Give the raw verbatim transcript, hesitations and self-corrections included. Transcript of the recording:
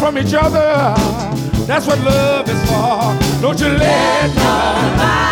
from each other. That's what love is for. Don't you let nobody